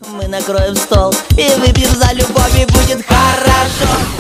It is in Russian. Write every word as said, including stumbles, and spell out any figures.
Мы накроем стол и выпьем за любовь, и будет хорошо.